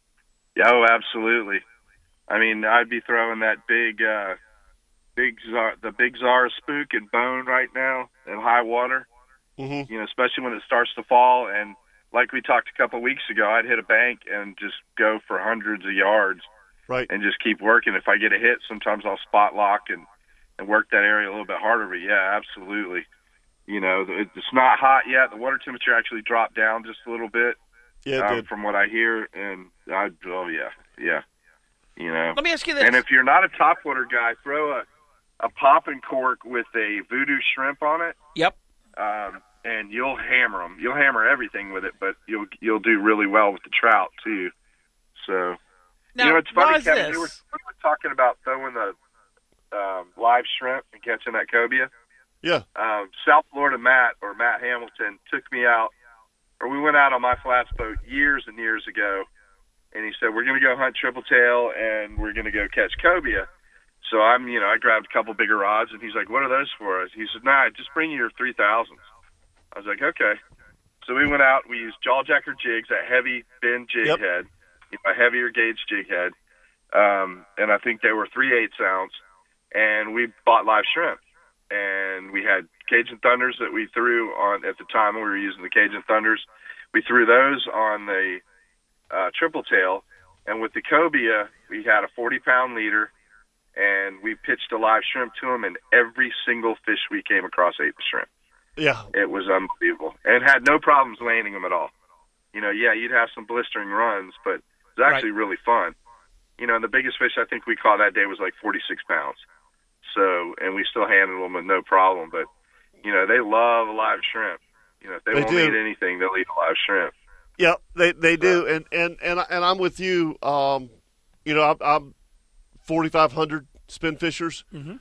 Oh, absolutely. I mean, I'd be throwing that big, uh, big Zara, the big Zara spook and bone right now at high water. Mm-hmm. You know, especially when it starts to fall. And like we talked a couple of weeks ago, I'd hit a bank and just go for hundreds of yards Right. and just keep working. If I get a hit, sometimes I'll spot lock and, and work that area a little bit harder. But yeah, absolutely. You know, it- it's not hot yet. The water temperature actually dropped down just a little bit. Yeah, it um, did. from what I hear, and I, oh yeah, yeah, you know. Let me ask you this. And if you're not a topwater guy, throw a a popping cork with a voodoo shrimp on it, Yep. um, and you'll hammer them. You'll hammer everything with it, but you'll you'll do really well with the trout too. So Now, you know, it's why funny, is Kevin. this? We were, we were talking about throwing the um, live shrimp and catching that cobia. Yeah. Um, South Florida Matt or Matt Hamilton took me out. Or we went out on my flats boat years and years ago, and he said, we're going to go hunt triple tail, and we're going to go catch cobia. So I'm, you know, I grabbed a couple bigger rods, and he's like, what are those for us? He said, nah, just bring your three thousands. I was like, okay. So we went out. We used jawjacker jigs, a heavy bend jig Yep. head, you know, a heavier gauge jig head, um, and I think they were three-eighths ounce, and we bought live shrimp. And we had Cajun Thunders that we threw on at the time when we were using the Cajun Thunders. We threw those on the uh, triple tail, and with the cobia, we had a forty-pound leader, and we pitched a live shrimp to them, and every single fish we came across ate the shrimp. Yeah. It was unbelievable, and had no problems landing them at all. You know, yeah, you'd have some blistering runs, but it was actually really fun. You know, and the biggest fish I think we caught that day was like forty-six pounds. So, and we still handled them with no problem. But, you know, they love a live shrimp. You know, if they, They won't do. eat anything, they'll eat a live shrimp. Yeah, they they do, and and and I- and I'm with you. Um, you know, I'm, I'm forty-five hundred spin fishers. Mm-hmm.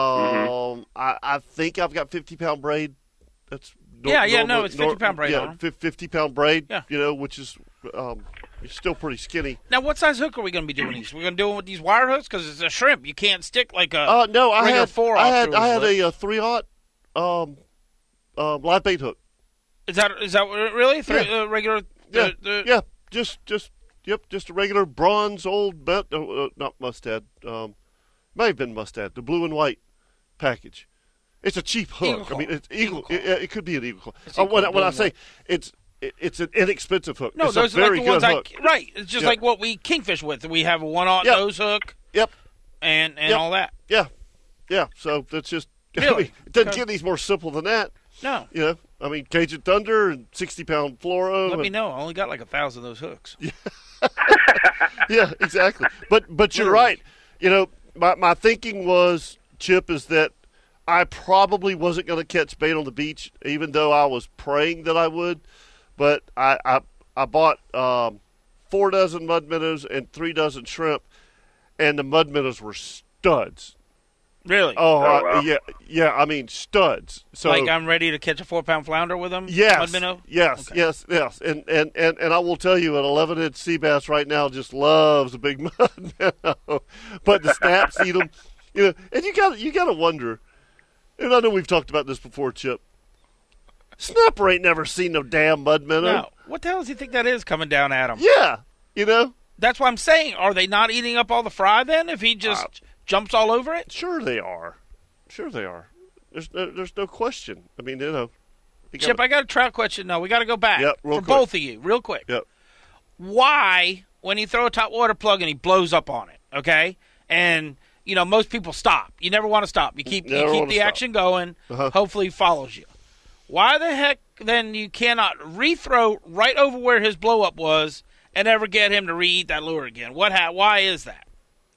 Um, I I think I've got fifty pound braid. That's nor- Yeah, yeah, no, normal- it's fifty pound braid Yeah, on 'em. fif- fifty pound braid. Yeah. You know, which is um, it's still pretty skinny. Now, what size hook are we going to be doing these? We're going to do them with these wire hooks because it's a shrimp. You can't stick like a. Uh, no, I regular had four I off had through I his had lip. a, uh three aught um, um, live bait hook. Is that is that what- really Three, Yeah. uh, regular? Yeah, the, the, yeah, just just yep, just a regular bronze old bet, uh, uh, not mustad. Um, might have been mustad, the blue and white package. It's a cheap hook. Eagle I mean, claw. it's eagle. Eagle claw. It, it could be an eagle claw. It's Uh, eagle when, claw, when I blue say and it's it, it's an inexpensive hook. No, it's those a are very like the ones good I hook. right. It's just Yeah. like what we kingfish with. We have a one aught Yep. nose hook Yep. and and Yep. all that. Yeah. Yeah. So that's just. I Really? mean, it doesn't Okay. get any more simple than that. No, You know, I mean, Cajun Thunder and sixty pound fluoro. let and, me know. I only got like a thousand of those hooks. Yeah, exactly. But but you're Literally. right. You know, my my thinking was Chip, is that I probably wasn't going to catch bait on the beach, even though I was praying that I would. But I I, I bought um, four dozen mud minnows and three dozen shrimp, and the mud minnows were studs. Really? Oh, Oh, I- wow. yeah, yeah. I mean studs. So Like I'm ready to catch a four-pound flounder with them? yes, Mud minnow? yes, Okay. yes, yes. And, and and and I will tell you, an eleven-inch sea bass right now just loves a big mud minnow. But the snaps eat them, you know. And you got you got to wonder. And I know we've talked about this before, Chip. Snapper ain't never seen no damn mud minnow. No. What the hell does he think that is coming down at him? Yeah, you know. That's what I'm saying. Are they not eating up all the fry then if he just Uh, jumps all over it? Sure they are. Sure they are. There's no, there's no question. I mean, you know. you Chip, gotta- I got a trout question. No, we got to go back Yep, real for quick. both of you, real quick. Yep. Why, when you throw a top water plug and he blows up on it, okay, and you know most people stop. You never want to stop. You keep Never you keep wanna the stop. action going. Uh-huh. Hopefully, he follows you. Why the heck then you cannot rethrow right over where his blow up was and ever get him to re-eat that lure again? What? Ha- why is that?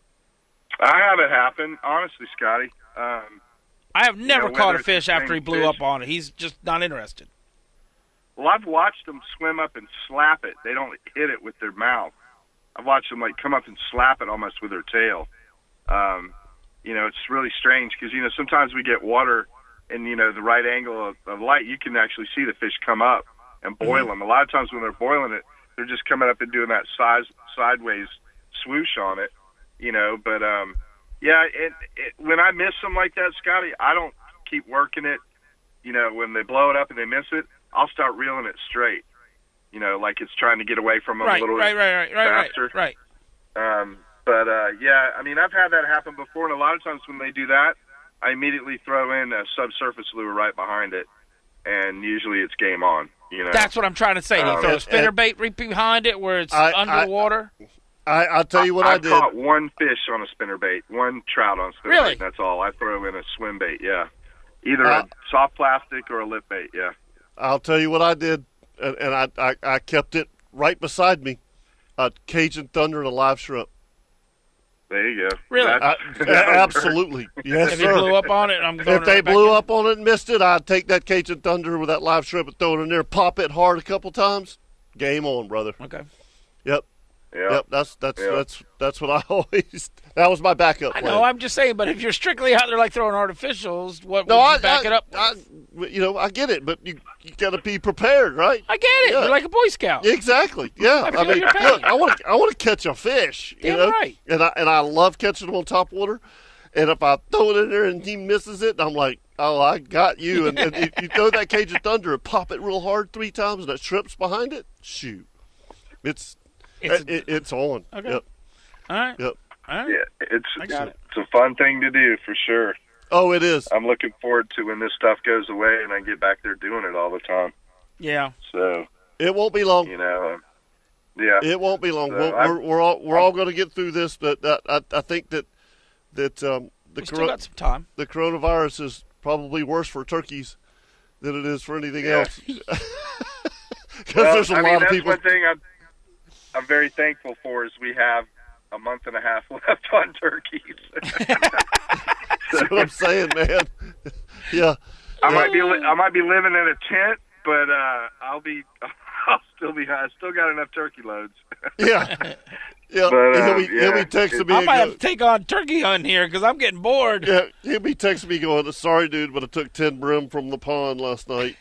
I have it happen, honestly, Scotty. Um, I have never know, caught whether a it's the fish after same he blew fish- up on it. He's just not interested. well, I've watched them swim up and slap it. They don't hit it with their mouth. I've watched them like come up and slap it almost with their tail. Um, you know, it's really strange because you know sometimes we get water and you know the right angle of, of light, you can actually see the fish come up and boil them. A lot of times when they're boiling it, they're just coming up and doing that size sideways swoosh on it. You know, but um, yeah, it, it, when I miss them like that, Scotty, I don't keep working it. You know, when they blow it up and they miss it, I'll start reeling it straight. You know, like it's trying to get away from them Right, a little right, bit right, right, right, faster. right, right. Um, but uh, yeah, I mean, I've had that happen before, and a lot of times when they do that, I immediately throw in a subsurface lure right behind it, and usually it's game on. You know, That's what I'm trying to say. Do you Um, throw a and- spinner and- bait right behind it where it's I- I- underwater? I, I'll tell you what I, I've did. caught one fish on a spinnerbait, one trout on a spinnerbait. Really? That's all. I throw in a swim bait. Yeah, either Uh, a soft plastic or a lip bait. Yeah. I'll tell you what I did, and, and I, I I kept it right beside me. A Cajun Thunder and a live shrimp. There you go. Really? That's- I, absolutely, yes, If he sir. blew up on it, I'm throwing If it they right back blew in. up on it and missed it, I'd take that Cajun Thunder with that live shrimp and throw it in there, pop it hard a couple times. Game on, brother. Okay. Yep, yeah. yep. That's that's Yeah. that's that's what I always. That was my backup. I plan. know. I'm just saying, but if you're strictly out there like throwing artificials, what No, would I you back I, it up I, with? you know, I get it, but you you got to be prepared, right? I get it. Yeah. You're like a Boy Scout. Exactly. Yeah. I I, feel mean, your pain. look, I want to I want to catch a fish. You Damn know, right. and I and I love catching them on top water. And if I throw it in there and he misses it, I'm like, oh, I got you. And, and if you throw that Cajun Thunder and pop it real hard three times, and that shrimp's behind it, shoot, it's It's- it, it's on. Okay. Yep. All right. Yep. All right. Yeah, it's I it's got a, it. it's a fun thing to do for sure. Oh, it is. I'm looking forward to when this stuff goes away and I get back there doing it all the time. Yeah. So It won't be long. you know, um, yeah, It won't be long. So we're, I'm- we're, we're all we're all going to get through this, but uh, I I think that that um, the We still coro- got some time. the coronavirus is probably worse for turkeys than it is for anything Yeah. else. Because well, there's a I lot mean, of that's people. one thing I'm I'm very thankful for is we have a month and a half left on turkeys. That's what I'm saying, man. yeah. I might be li- I might be living in a tent, but uh, I'll be I'll still be I still got enough turkey loads. Yeah. Yeah. But, he'll, um, be, he'll be yeah, texting it- me. I and might go- have to take on turkey hunt here because I'm getting bored. yeah, he'll be texting me going, sorry, dude, but I took ten brim from the pond last night.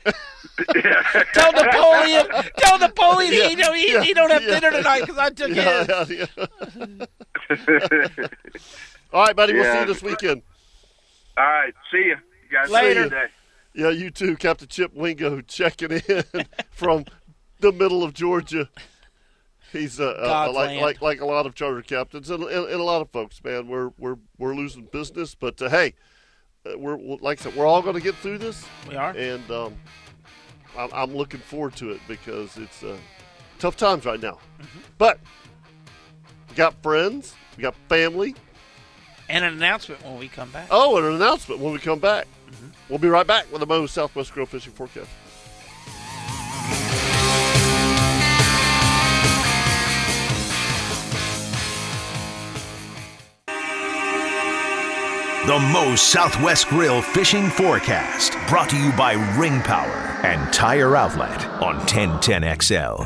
Tell Napoleon. Tell Napoleon he, don't, he, Yeah, he don't have yeah. dinner tonight because I took yeah, his. yeah, yeah. All right, buddy. We'll see Yeah. you this weekend. All right, see you. You guys Later. have a good day. Yeah, you too, Captain Chip Wingo, checking in from the middle of Georgia. He's uh, uh, God's like land. like like a lot of charter captains and, and, and a lot of folks, man. We're we're we're losing business, but uh, hey, uh, we're like I said, we're all going to get through this, We are. and um, I'm, I'm looking forward to it because it's uh, tough times right now. Mm-hmm. But we got friends, we got family. And an announcement when we come back. Oh, and an announcement when we come back. Mm-hmm. We'll be right back with the Moe's Southwest Grill Fishing Forecast. The Moe's Southwest Grill Fishing Forecast, brought to you by Ring Power and Tire Outlet on ten ten X L.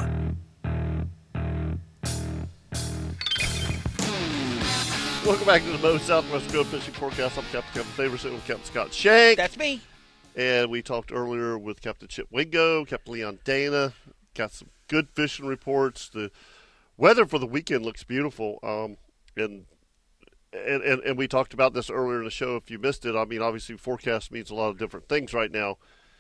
Welcome back to the Moe's Southwest Grill Fishing Forecast. I'm Captain Kevin Favorson with Captain Scott Shank. That's me. And we talked earlier with Captain Chip Wingo, Captain Leon Dana. Got some good fishing reports. The weather for the weekend looks beautiful. Um, and, and, and, and we talked about this earlier in the show. If you missed it, I mean, obviously forecast means a lot of different things right now.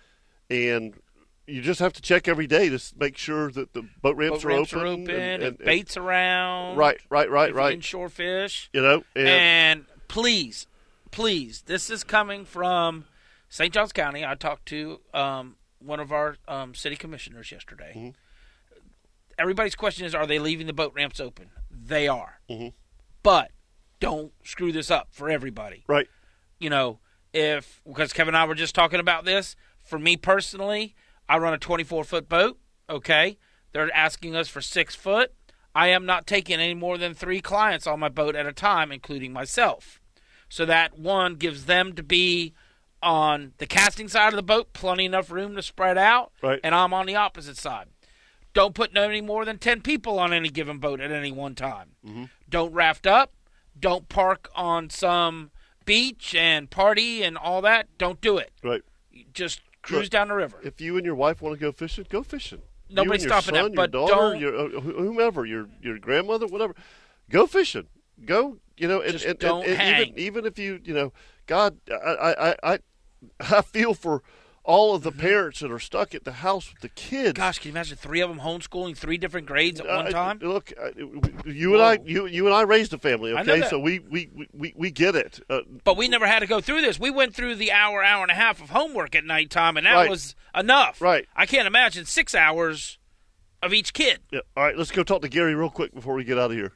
And you just have to check every day to make sure that the boat ramps, boat ramps are open. are open, and, and, and baits around. Right, right, right, if right. Inshore fish. You know, and, and please, please, this is coming from Saint Johns County. I talked to um, one of our um, city commissioners yesterday. Mm-hmm. Everybody's question is, are they leaving the boat ramps open? They are. Mm-hmm. But don't screw this up for everybody. Right. You know, if, because Kevin and I were just talking about this, for me personally, I run a twenty-four foot boat, okay? They're asking us for six foot. I am not taking any more than three clients on my boat at a time, including myself. So that, one, gives them to be on the casting side of the boat, plenty enough room to spread out, right. And I'm on the opposite side. Don't put no any more than ten people on any given boat at any one time. Mm-hmm. Don't raft up. Don't park on some beach and party and all that. Don't do it. Right. Just cruise Look, down the river. If you and your wife want to go fishing, go fishing. Nobody's you and your stopping son, that, but your daughter, don't. Your, uh, whomever, your your grandmother, whatever, go fishing. Go, you know, and, Just and, don't and, and hang. even even if you, you know, God, I I I, I feel for all of the Mm-hmm. parents that are stuck at the house with the kids. Gosh, can you imagine three of them homeschooling three different grades at one Uh, time? Look, uh, you and I, you you and I raised a family, I know okay? that. So we we, we, we, we get it. Uh, But we never had to go through this. We went through the hour, hour and a half of homework at nighttime, and that Right. was enough. Right. I can't imagine six hours of each kid. yeah. All right, let's go talk to Gary real quick before we get out of here.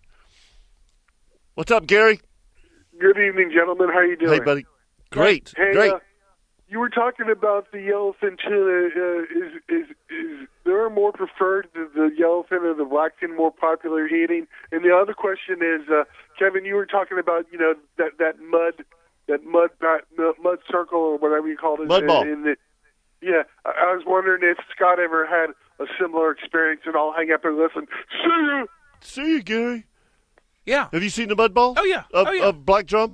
What's up, Gary? Good evening, gentlemen. How you doing? Hey, buddy. Great, Hey, great. Uh, you were talking about the yellowfin tuna. Uh, is is is there more preferred the, the yellowfin or the blackfin more popular eating? And the other question is, uh, Kevin, you were talking about you know that that mud that mud mud circle or whatever you called it. Mud ball. In the, yeah, I, I was wondering if Scott ever had a similar experience, and I'll hang up and listen. See you. See you, Gary. Yeah. Have you seen the mud ball? Oh, yeah. Of, Oh, yeah. of Black Drum?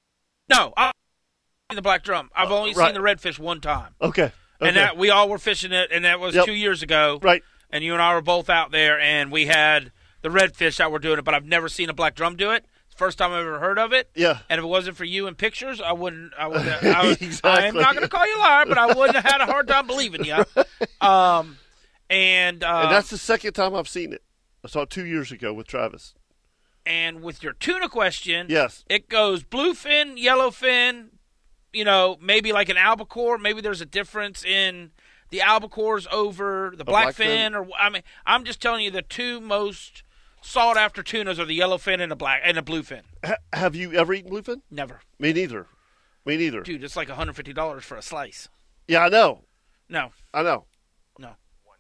No, I've seen the black drum. I've only right. seen the redfish one time. Okay. okay. And that we all were fishing it, and that was Yep. two years ago. Right. And you and I were both out there, and we had the redfish that were doing it, but I've never seen a black drum do it. First time I've ever heard of it. Yeah. And if it wasn't for you in pictures, I wouldn't. I would. I, would Exactly. I am not going to call you a liar, but I wouldn't have had a hard time believing you. Um, and uh, And that's the second time I've seen it. I saw it two years ago with Travis. and with your tuna question, Yes. it goes bluefin, yellowfin. You know, maybe like an albacore. Maybe there's a difference in the albacores over the blackfin. blackfin. Or I mean, I'm just telling you the two most sought after tunas are the yellowfin and the black and the bluefin. Ha- have you ever eaten bluefin? Never, Me neither. Me neither. dude. It's like one hundred fifty dollars for a slice. Yeah, I know. No, I know. no.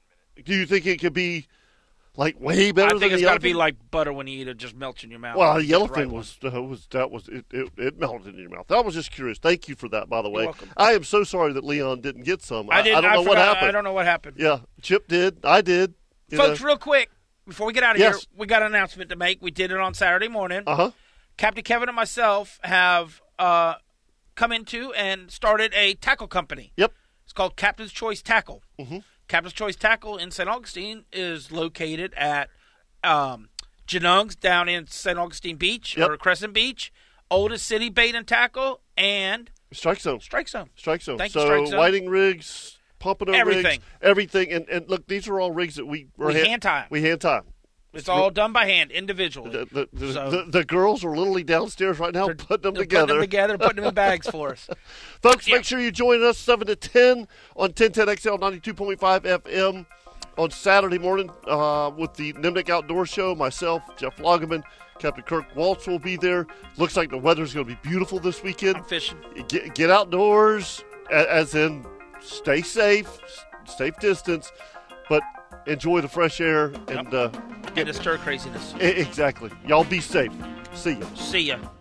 Do you think it could be like way better I than think it's the got to be yellowfin? like butter when you eat it, just melts in your mouth. Well, the It's the yellowfin right one. was, uh, was that was it, it, it melted in your mouth. I was just curious. Thank you for that, by the way. welcome. I am so sorry that Leon didn't get some. I didn't. I don't know what forgot- happened. I don't know what happened. Yeah, Chip did. I did. You Folks, know. real quick before we get out of Yes. here, we got an announcement to make. We did it on Saturday morning. Uh huh. Captain Kevin and myself have uh, come into and started a tackle company. Yep. It's called Captain's Choice Tackle. Mm-hmm. Captain's Choice Tackle in Saint Augustine is located at um, Janung's down in Saint Augustine Beach Yep. or Crescent Beach, oldest city bait and tackle, and Strike zone. Strike Zone. Strike zone. Thank you, so Strike Zone. whiting rigs, pompano Everything. rigs, everything. And, and look, these are all rigs that we were We hand tie 'em. We hand time. It's all done by hand, individually. The, the, the, So- the, the girls are literally downstairs right now They're- putting them they're together. Putting them together, putting them in bags for us. Folks, Yeah. make sure you join us seven to ten on ten ten X L ninety-two point five F M on Saturday morning uh, with the Nimnik Outdoor Show. Myself, Jeff Lageman, Captain Kirk Waltz will be there. Looks like the weather's going to be beautiful this weekend. I'm fishing. Get, get outdoors, a- as in stay safe, s- safe distance, but enjoy the fresh air and uh, And the stir craziness. e- exactly. Y'all be safe. See ya. See ya.